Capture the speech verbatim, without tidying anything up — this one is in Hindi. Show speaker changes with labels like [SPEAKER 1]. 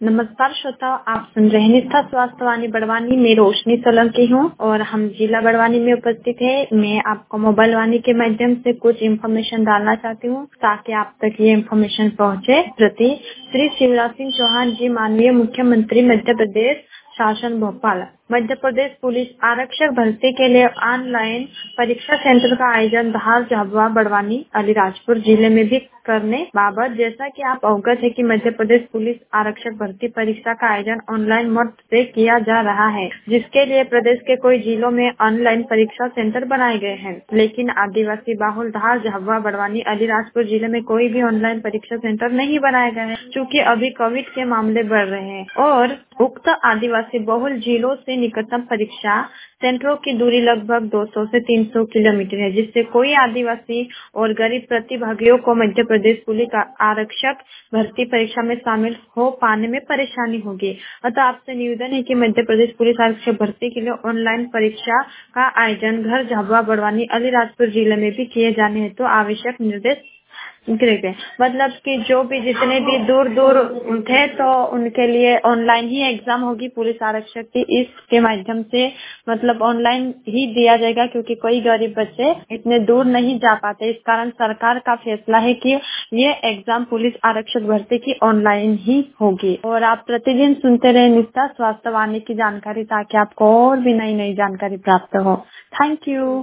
[SPEAKER 1] नमस्कार श्रोताओ, आप सुन रहे हैं निष्ठा स्वास्थ्य वाणी बड़वानी में रोशनी सोलंकी हूँ और हम जिला बड़वानी में उपस्थित है। मैं आपको मोबाइल वाणी के माध्यम से कुछ इन्फॉर्मेशन डालना चाहती हूँ ताकि आप तक ये इन्फॉर्मेशन पहुँचे। प्रति श्री शिवराज सिंह चौहान जी, माननीय मुख्यमंत्री मध्य प्रदेश शासन भोपाल। मध्य प्रदेश पुलिस आरक्षक भर्ती के लिए ऑनलाइन परीक्षा सेंटर का आयोजन धार, झाबुआ, बड़वानी, अलीराजपुर जिले में भी करने बाबत। जैसा कि आप अवगत है कि मध्य प्रदेश पुलिस आरक्षक भर्ती परीक्षा का आयोजन ऑनलाइन मोड से किया जा रहा है, जिसके लिए प्रदेश के कई जिलों में ऑनलाइन परीक्षा सेंटर बनाए गए हैं। लेकिन आदिवासी बाहुल धार, झाबुआ, बड़वानी, अलीराजपुर जिले में कोई भी ऑनलाइन परीक्षा सेंटर नहीं बनाया गया है, क्योंकि अभी कोविड के मामले बढ़ रहे हैं और उक्त आदिवासी बहुल जिलों से निकटतम परीक्षा सेंटरों की दूरी लगभग दो सौ से तीन सौ किलोमीटर है, जिससे कोई आदिवासी और गरीब प्रतिभागियों को मध्य प्रदेश पुलिस आरक्षक भर्ती परीक्षा में शामिल हो पाने में परेशानी होगी। अतः आपसे निवेदन है कि मध्य प्रदेश पुलिस आरक्षक भर्ती के लिए ऑनलाइन परीक्षा का आयोजन घर, झाबुआ, बड़वानी, अलीराजपुर जिले में भी किए जाने हेतु तो आवश्यक निर्देश ग्रेट है। मतलब कि जो भी जितने भी दूर दूर थे तो उनके लिए ऑनलाइन ही एग्जाम होगी पुलिस आरक्षक की। इसके माध्यम से मतलब ऑनलाइन ही दिया जाएगा, क्योंकि कोई गरीब बच्चे इतने दूर नहीं जा पाते। इस कारण सरकार का फैसला है कि ये एग्जाम पुलिस आरक्षक भर्ती की ऑनलाइन ही होगी। और आप प्रतिदिन सुनते रहे निष्ठा स्वास्थ्य वाणी की जानकारी, ताकि आपको और भी नई नई जानकारी प्राप्त हो। Thank you.